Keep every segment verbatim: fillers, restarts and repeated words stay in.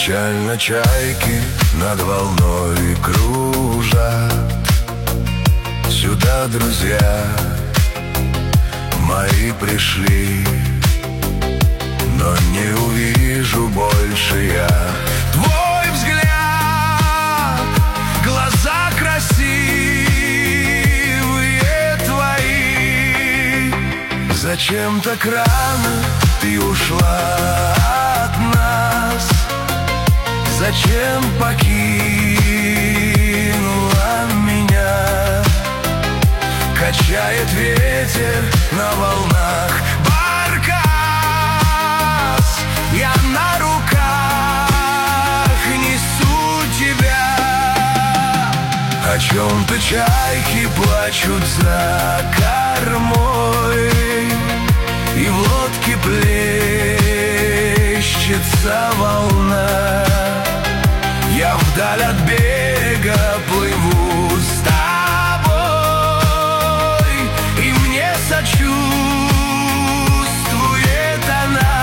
Печально чайки над волной кружат. Сюда друзья мои пришли, но не увижу больше я твой взгляд, глаза красивые твои. Зачем так рано ты ушла от нас? Зачем покинула меня? Качает ветер на волнах баркас, я на руках несу тебя. О чем-то чайки плачут за кормой, и в лодке плещется волна. Я вдаль от берега плыву с тобой, и мне сочувствует она.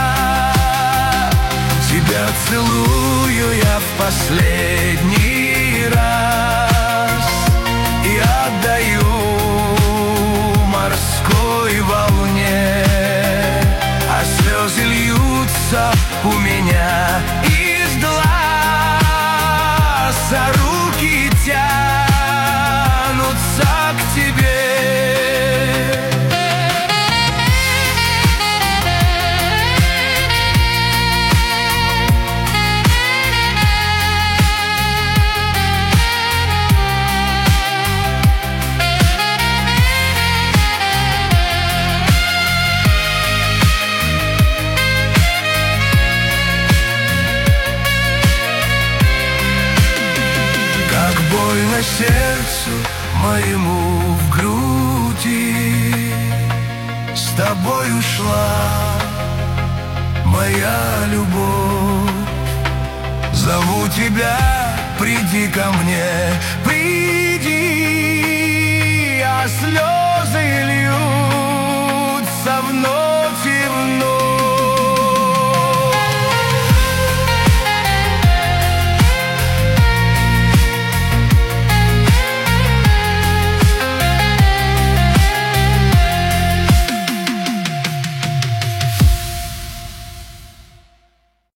Тебя целую я в последний раз и отдаю морской волне, а слезы льются у меня из глаз, а руки тянутся к тебе. Больно сердцу моему в груди, с тобой ушла моя любовь. Зову тебя, приди ко мне, приди, а слезы льются